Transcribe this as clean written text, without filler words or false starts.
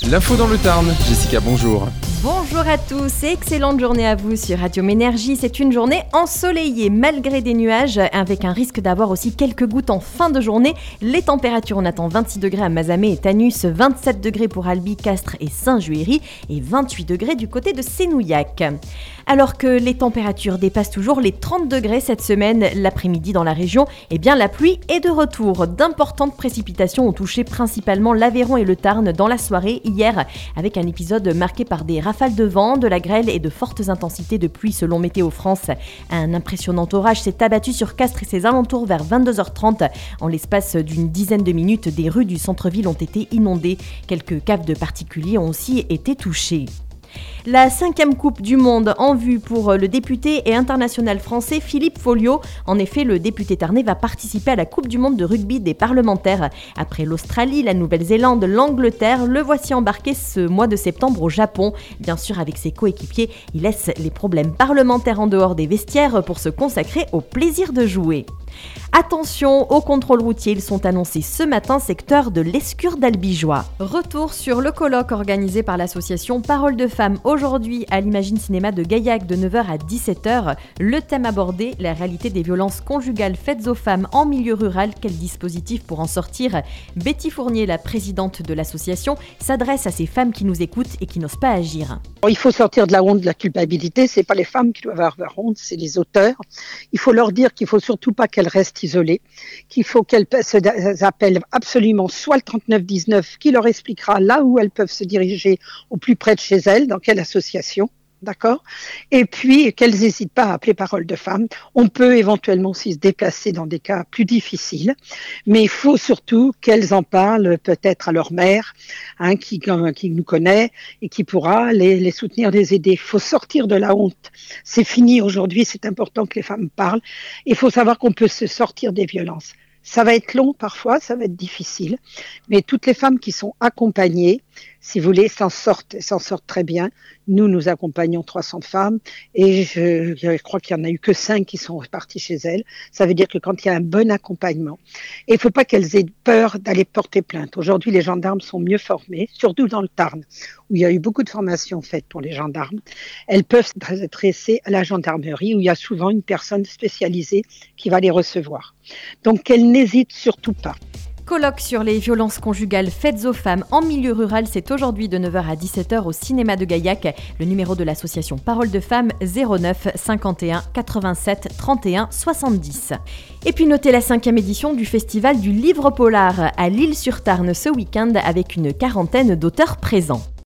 L'info dans le Tarn. Jessica, bonjour. Bonjour à tous et excellente journée à vous sur Radio Ménergie. C'est une journée ensoleillée malgré des nuages avec un risque d'avoir aussi quelques gouttes en fin de journée. Les températures, on attend 26 degrés à Mazamet et Tanus, 27 degrés pour Albi, Castres et Saint-Juéry et 28 degrés du côté de Sénouillac. Alors que les températures dépassent toujours les 30 degrés cette semaine, l'après-midi dans la région, la pluie est de retour. D'importantes précipitations ont touché principalement l'Aveyron et le Tarn dans la soirée hier avec un épisode marqué par des rafales de vent, de la grêle et de fortes intensités de pluie selon Météo France. Un impressionnant orage s'est abattu sur Castres et ses alentours vers 22h30. En l'espace d'une dizaine de minutes, des rues du centre-ville ont été inondées. Quelques caves de particuliers ont aussi été touchées. La 5e Coupe du Monde en vue pour le député et international français Philippe Folliot. En effet, le député tarnais va participer à la Coupe du Monde de rugby des parlementaires. Après l'Australie, la Nouvelle-Zélande, l'Angleterre, le voici embarqué ce mois de septembre au Japon. Bien sûr, avec ses coéquipiers, il laisse les problèmes parlementaires en dehors des vestiaires pour se consacrer au plaisir de jouer. Attention aux contrôles routiers, ils sont annoncés ce matin secteur de l'Escure d'Albigeois. Retour sur le colloque organisé par l'association Parole de Femmes aujourd'hui à l'Imagine Cinéma de Gaillac de 9h à 17h. Le thème abordé, la réalité des violences conjugales faites aux femmes en milieu rural. Quel dispositif pour en sortir? Betty Fournier, la présidente de l'association, s'adresse à ces femmes qui nous écoutent et qui n'osent pas agir. Il faut sortir de la honte, de la culpabilité. C'est pas les femmes qui doivent avoir honte, c'est les auteurs. Il faut leur dire qu'il faut surtout pas qu'elles restent isolées, qu'il faut qu'elles appellent absolument soit le 3919 qui leur expliquera là où elles peuvent se diriger au plus près de chez elles, dans quelle association. D'accord ? Et puis, qu'elles n'hésitent pas à appeler Parole de Femmes. On peut éventuellement aussi se déplacer dans des cas plus difficiles, mais il faut surtout qu'elles en parlent peut-être à leur mère, qui nous connaît et qui pourra les soutenir, les aider. Il faut sortir de la honte. C'est fini aujourd'hui, c'est important que les femmes parlent. Il faut savoir qu'on peut se sortir des violences. Ça va être long parfois, ça va être difficile, mais toutes les femmes qui sont accompagnées, si vous voulez, s'en sortent très bien. Nous accompagnons 300 femmes et je crois qu'il n'y en a eu que 5 qui sont reparties chez elles. Ça veut dire que quand il y a un bon accompagnement, et il ne faut pas qu'elles aient peur d'aller porter plainte. Aujourd'hui, les gendarmes sont mieux formés, surtout dans le Tarn, où il y a eu beaucoup de formations faites pour les gendarmes. Elles peuvent s'adresser à la gendarmerie, où il y a souvent une personne spécialisée qui va les recevoir. Donc, qu'elles n'hésitent surtout pas. Colloque sur les violences conjugales faites aux femmes en milieu rural, c'est aujourd'hui de 9h à 17h au cinéma de Gaillac. Le numéro de l'association Parole de Femmes, 09 51 87 31 70. Et puis notez la 5e édition du Festival du Livre Polar à L'Isle-sur-Tarn ce week-end avec une quarantaine d'auteurs présents.